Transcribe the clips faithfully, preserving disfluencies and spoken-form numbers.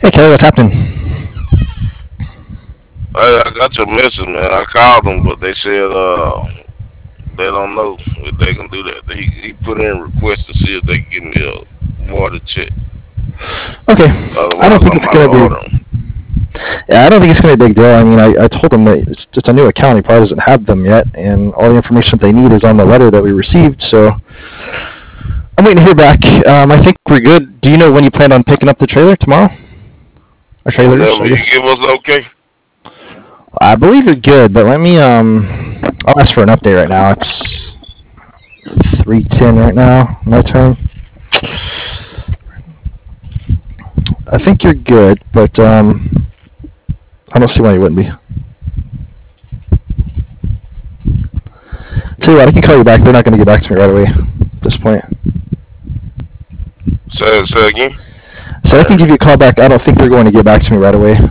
Hey Kelly, what's happening? I, I got your message, man. I called them, but they said uh they don't know if they can do that. He he put in a request to see if they can give me a water check. Okay, I don't Otherwise, think I'm it's out of gonna be. order. Yeah, I don't think it's gonna be a big deal. I mean, I, I told him that it's just a new account. He probably doesn't have them yet, and all the information that they need is on the letter that we received. So I'm waiting to hear back. Um, I think we're good. Do you know when you plan on picking up the trailer tomorrow? Or trailers, Whenever I you guess. give us okay. I believe you're good, but let me. Um, I'll ask for an update right now. It's three ten right now. My turn. I think you're good, but um, I don't see why you wouldn't be. Tell you what, I can call you back. They're not going to get back to me right away at this point. Say say again. So I can give you a call back. I don't think they're going to get back to me right away.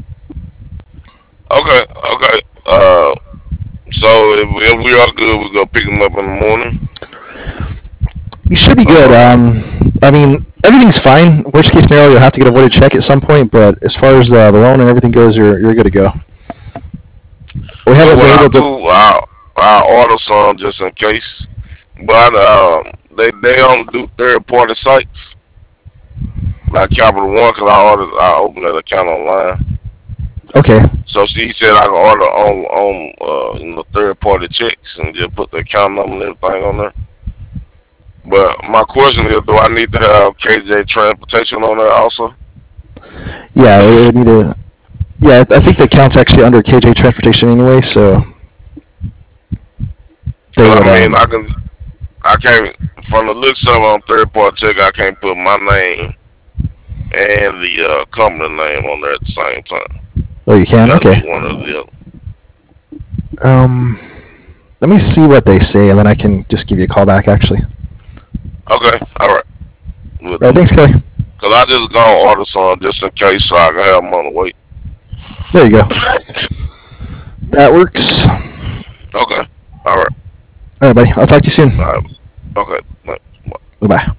Okay, okay. Uh, so if, if we are good, we go pick them up in the morning. You should be good. Uh, Um, I mean, everything's fine. Worst case scenario, you'll have to get a voided check at some point, but as far as uh, the loan and everything goes, you're you're good to go. We so haven't what been I able to. do, I I order some just in case. But um, they they don't do third party sites like Capital One because I ordered I opened that account online. Okay. So she said I can order on on uh, you know third party checks and just put the account number and everything on there. But my question is, do I need to have K J Transportation on there also? Yeah, it would need to. Yeah, I think the account's actually under K J Transportation anyway, so they Cause would. I mean Um. I can I can't from the looks of it on third party check I can't put my name and the uh, company name on there at the same time. Oh, you It can. got to be Okay. one or the other. Um. Let me see what they say, and then I can just give you a call back. Actually. Okay, all right, we'll All right. do it. Thanks, Kelly. Cause I just gonna order some just in case so I can have them on the way. There you go. That works. Okay, all right, All right, buddy. I'll talk to you soon. all right, okay. Bye bye.